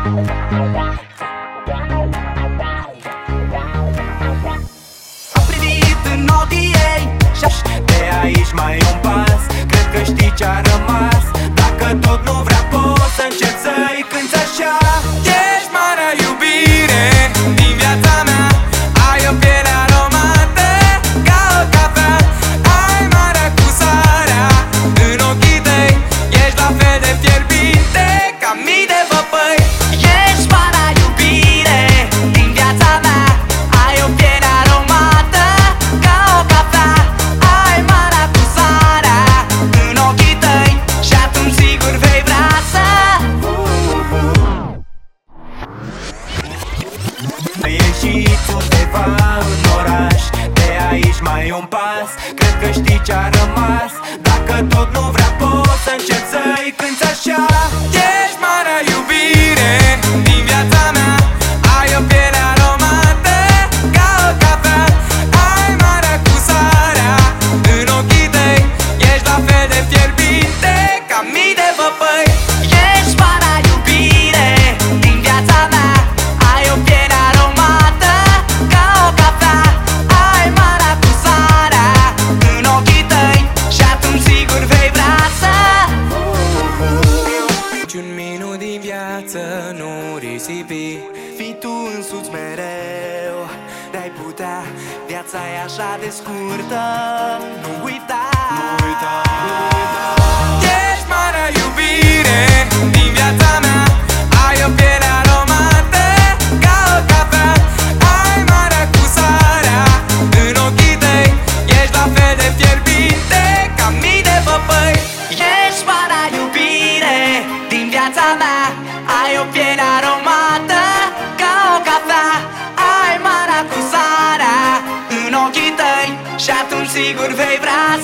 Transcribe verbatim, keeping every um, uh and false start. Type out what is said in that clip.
Am privit în ochii ei și de aici mai e un pas. Cred că știi ce-a rămas. Dacă tot nu vrea poți să încerci să-i cânti așa. Ești marea iubire din viața mea. Ai o piele aromată ca o cafea. Ai marea cu sarea în ochii tăi. Ești la fel de fierbinte ca mii de văpăi. Ești marea iubire din viața mea. Ai o piele aromată ca o cafea. Ai marea cu sarea în ochii tăi. Și atunci sigur vei vrea să ieșiți undeva în oraș. De aici mai e un pas. Cred că știi ce-a rămas. Dacă tot nu vrea poți să încerci să-i cânti așa. Ești marea iubire din viața mea. Ai o piele aromată ca o cafea. Ai marea cu sarea în ochii tăi. Ești la fel de fierbinte ca mii de văpăi. Ești marea iubire din viața mea. Ai o piele aromată ca o cafea. Ai marea cu sarea în ochii tăi. Și atunci sigur vei vrea să niciun minut din viață nu risipi. Fii tu însuți mereu. De-ai putea, viața e așa de scurtă. Nu uita, nu uita, nu uita. Ești marea iubire din viața mea. Ai o piele aromată ca o cafea. Ai marea cu sarea în ochii tăi. Ești la fel de fierbinte ca mii de văpăi. Ești marea iubire din viața mea. Ai o piele aromată ca o cafea. Ai marea cu sarea în ochii tăi. Și atunci sigur vei vrea